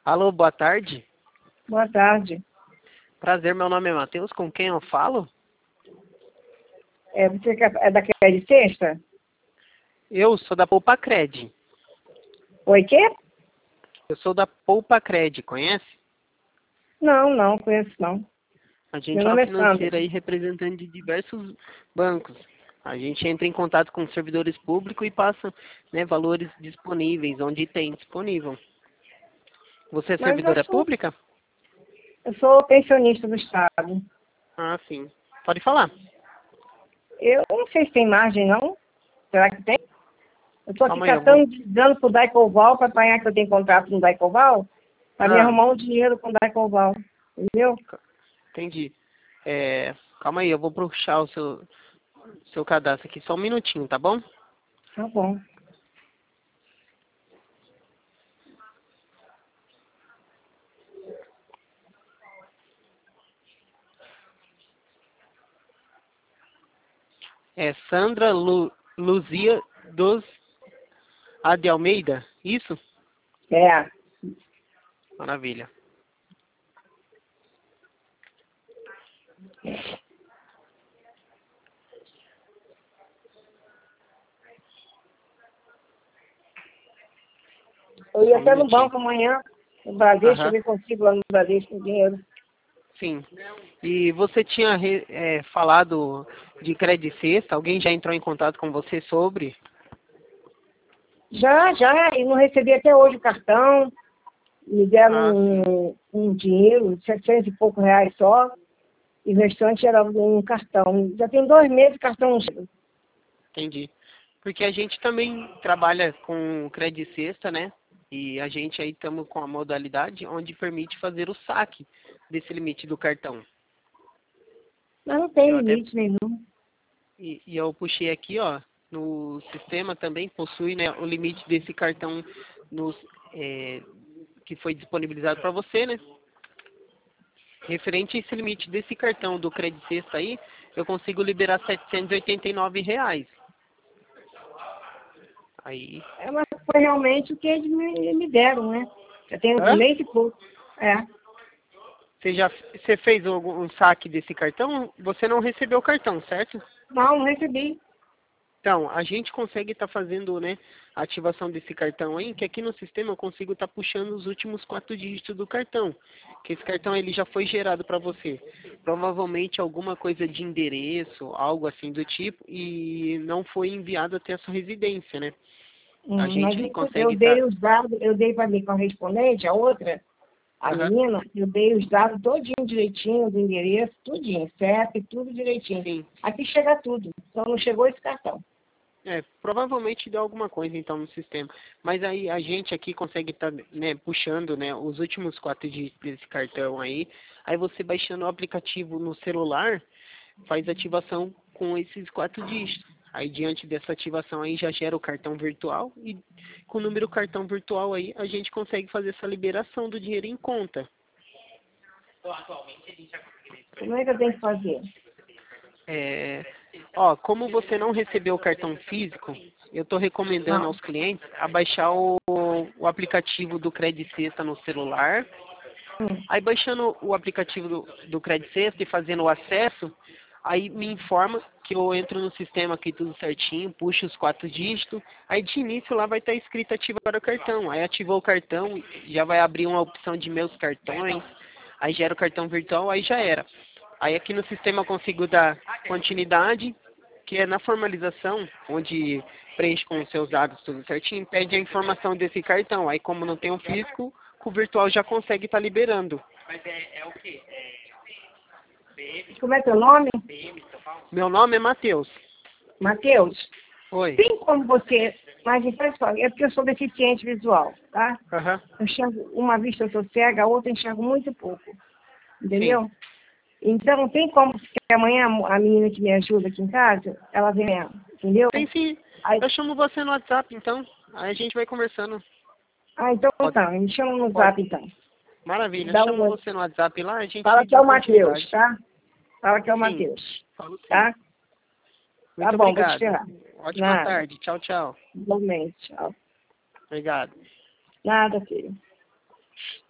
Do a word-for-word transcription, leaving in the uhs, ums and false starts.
Alô, boa tarde. Boa tarde. Prazer, meu nome é Matheus. Com quem eu falo? É, você quer- é da Cred Sexta? Eu sou da Poupa Cred. Oi, quê? Eu sou da Poupa Cred, conhece? Não, não, conheço não. A gente Meu é uma nome é Sandra. financeira aí representante de diversos bancos. A gente entra em contato com servidores públicos e passa, né, valores disponíveis, onde tem disponível. Você é Mas eu servidora sou, pública? eu sou pensionista do Estado. Ah, sim. Pode falar. Eu não sei se tem margem, não. Será que tem? Eu estou aqui Calma aí, eu vou... catando, dando pro Daicoval para apanhar que eu tenho contrato no Daicoval, para me Ah, arrumar um dinheiro com o Daicoval. Entendeu? entendi. É... Calma aí, eu vou puxar o seu, seu cadastro aqui. Só um minutinho, tá bom? Tá bom. É Sandra Lu, Luzia dos A de Almeida? Isso? É. Maravilha. Eu Só ia um até no minutinho. banco amanhã, no Bradesco, Aham, ver consigo lá no Bradesco o dinheiro. sim. E você tinha re- é, falado de Credit Sexta? Alguém já entrou em contato com você sobre? Já, já, e não recebi até hoje o cartão. Me deram Ah, sim. um, um dinheiro, setecentos e poucos reais só, e o restante era um cartão. Já tem dois meses o cartão não chega. Entendi. Porque a gente também trabalha com Credit Sexta, né? E a gente aí estamos com a modalidade onde permite fazer o saque desse limite do cartão. Mas não tem Eu até limite nenhum. E, e eu puxei aqui, ó, no sistema também possui, né, o limite desse cartão nos, é, que foi disponibilizado para você, né? Referente a esse limite desse cartão do Credit Sexta aí, eu consigo liberar setecentos e oitenta e nove reais. Aí, É, mas foi realmente o que eles me, me deram, né? Já tem um hã? mês e pouco. É. Você já você fez algum um saque desse cartão? Você não recebeu o cartão, certo? Não, não recebi. Então, a gente consegue estar fazendo, né, a ativação desse cartão aí, que aqui no sistema eu consigo estar puxando os últimos quatro dígitos do cartão. Que esse cartão ele já foi gerado para você. Provavelmente alguma coisa de endereço, algo assim do tipo, e não foi enviado até a sua residência, né? A Hum, mas gente isso eu consegue estar... dei os dados, eu dei para minha correspondente, a outra, a Aham, menina, eu dei os dados todinho direitinho, do endereço, tudinho, C E P, tudo direitinho. sim. Aqui chega tudo. Só não chegou esse cartão. É, provavelmente deu alguma coisa então no sistema. Mas aí a gente aqui consegue estar, né, puxando, né, os últimos quatro dígitos desse cartão aí. Aí você baixando o aplicativo no celular, faz ativação com esses quatro dígitos. Aí diante dessa ativação aí já gera o cartão virtual e com o número cartão virtual aí a gente consegue fazer essa liberação do dinheiro em conta. Como é que eu tenho que fazer? É, ó, como você não recebeu o cartão físico, eu estou recomendando Não. aos clientes a baixar o, o aplicativo do Credit Sexta no celular. Hum. Aí baixando o aplicativo do, do Credit Sexta e fazendo o acesso, aí me informa que eu entro no sistema aqui tudo certinho, puxo os quatro dígitos, aí de início lá vai estar escrito ativar o cartão. Aí ativou o cartão, já vai abrir uma opção de meus cartões, aí gera o cartão virtual, aí já era. Aí aqui no sistema eu consigo dar continuidade, que é na formalização, onde preenche com os seus dados tudo certinho, pede a informação desse cartão. Aí como não tem um físico, o virtual já consegue estar liberando. Como é teu nome? Meu nome é Matheus. Matheus. Oi. Tem como você, mas então, é porque eu sou deficiente visual, tá? Aham. Eu enxergo, uma vista eu sou cega, a outra eu enxergo muito pouco. Sim. Entendeu? Então, tem como que amanhã a menina que me ajuda aqui em casa, ela venha, entendeu? Tem sim. Aí, Eu chamo você no WhatsApp, então. Aí a gente vai conversando. ah, então Pode, tá, me chama no pode. zap então. Maravilha. Eu Dá chamo um, você no WhatsApp lá, a fala gente que é dá o Matheus, continuidade. tá? Fala que é o Sim. Matheus, Falo sim. tá? Tá Muito bom, vou te obrigado. esperar. Ótima Nada, tarde. Tchau, tchau. igualmente, tchau. Obrigado. Nada, filho.